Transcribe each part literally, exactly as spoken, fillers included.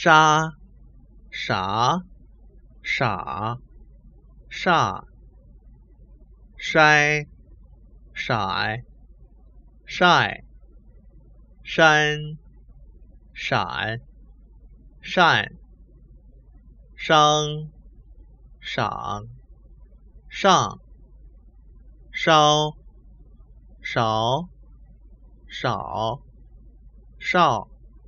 沙傻傻煞筛色晒山闪善商赏上烧少少少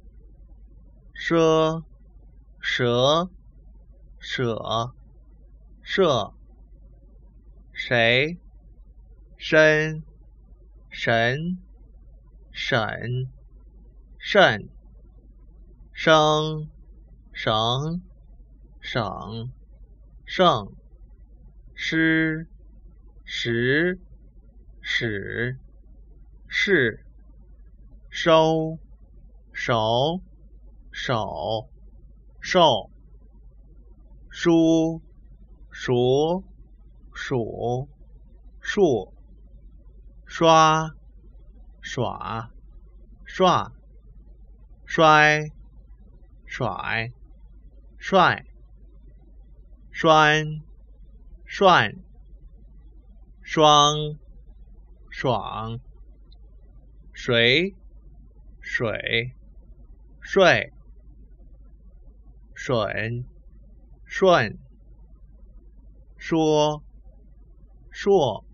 奢蛇舍舍谁身神审慎生绳省胜师时使是收手手受书数数数刷耍刷衰甩帅栓涮双爽水水睡吮顺说硕